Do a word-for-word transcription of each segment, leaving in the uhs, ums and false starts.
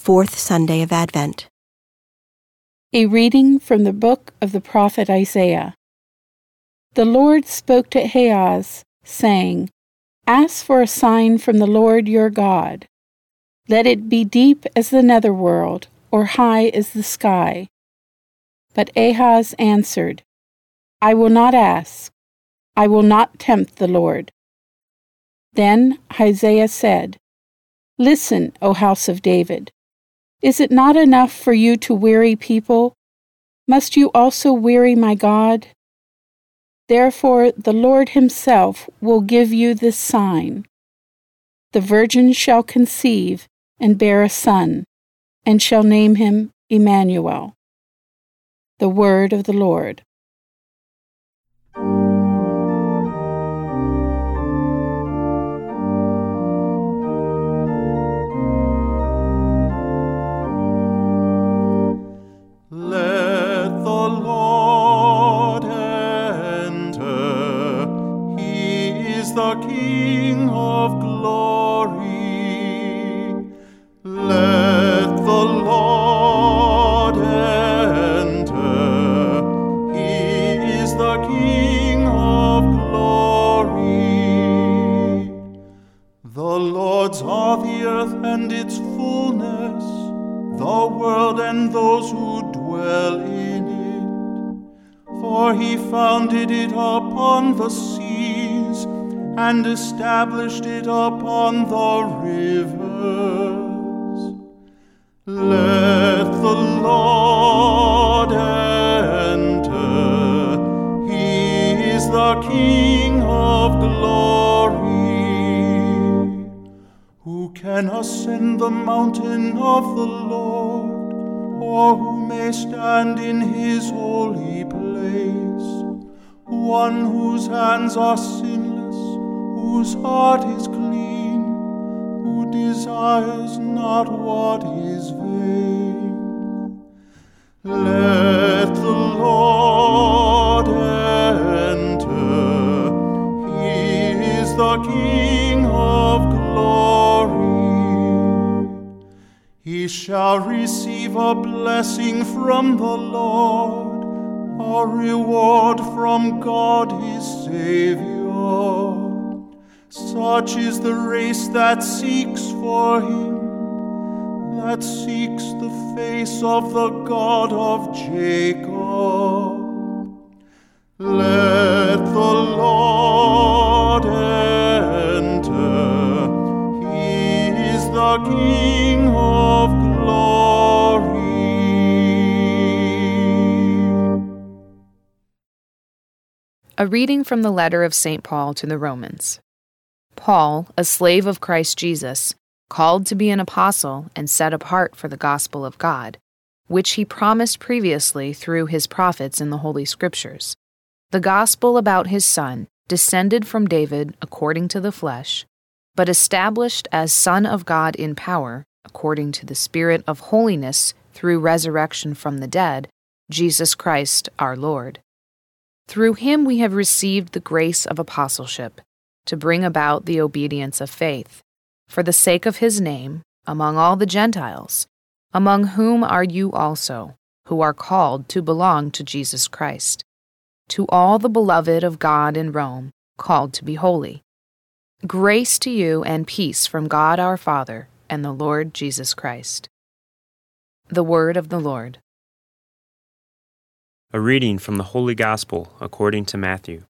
fourth Sunday of Advent. A reading from the book of the prophet Isaiah. The Lord spoke to Ahaz, saying, Ask for a sign from the Lord your God. Let it be deep as the netherworld, or high as the sky. But Ahaz answered, I will not ask. I will not tempt the Lord. Then Isaiah said, Listen, O house of David. Is it not enough for you to weary people? Must you also weary my God? Therefore the Lord himself will give you this sign. The virgin shall conceive and bear a son, and shall name him Emmanuel. The word of the Lord. The King of glory. Let the Lord enter. He is the King of glory. The Lord's are the earth and its fullness, the world and those who dwell in it. For he founded it upon the seas and established it upon the rivers. Let the Lord enter. He is the King of glory. Who can ascend the mountain of the Lord, or who may stand in his holy place? One whose hands are sinless, whose heart is clean, who desires not what is vain. Let the Lord enter. He is the King of glory. He shall receive a blessing from the Lord, a reward from God his Savior. Such is the race that seeks for him, that seeks the face of the God of Jacob. Let the Lord enter. He is the King of glory. A reading from the letter of Saint Paul to the Romans. Paul, a slave of Christ Jesus, called to be an apostle and set apart for the gospel of God, which he promised previously through his prophets in the Holy Scriptures, the gospel about his Son, descended from David according to the flesh, but established as Son of God in power, according to the Spirit of holiness through resurrection from the dead, Jesus Christ our Lord. Through him we have received the grace of apostleship, to bring about the obedience of faith, for the sake of his name, among all the Gentiles, among whom are you also, who are called to belong to Jesus Christ. To all the beloved of God in Rome, called to be holy. Grace to you and peace from God our Father and the Lord Jesus Christ. The word of the Lord. A reading from the Holy Gospel according to Matthew.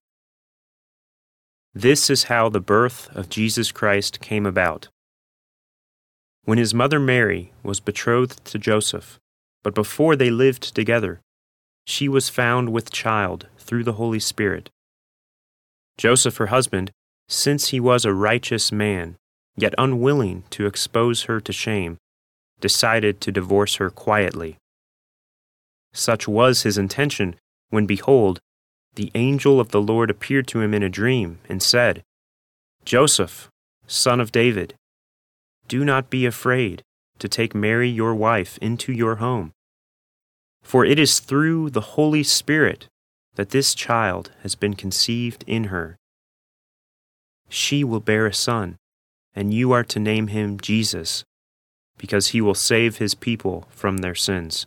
This is how the birth of Jesus Christ came about. When his mother Mary was betrothed to Joseph, but before they lived together, she was found with child through the Holy Spirit. Joseph, her husband, since he was a righteous man, yet unwilling to expose her to shame, decided to divorce her quietly. Such was his intention when, behold, the angel of the Lord appeared to him in a dream and said, Joseph, son of David, do not be afraid to take Mary your wife into your home, for it is through the Holy Spirit that this child has been conceived in her. She will bear a son, and you are to name him Jesus, because he will save his people from their sins.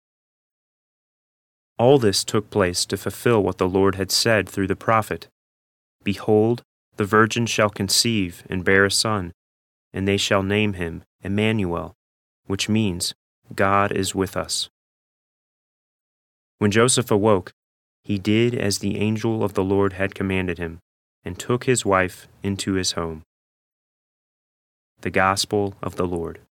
All this took place to fulfill what the Lord had said through the prophet. Behold, the virgin shall conceive and bear a son, and they shall name him Emmanuel, which means, God is with us. When Joseph awoke, he did as the angel of the Lord had commanded him, and took his wife into his home. The Gospel of the Lord.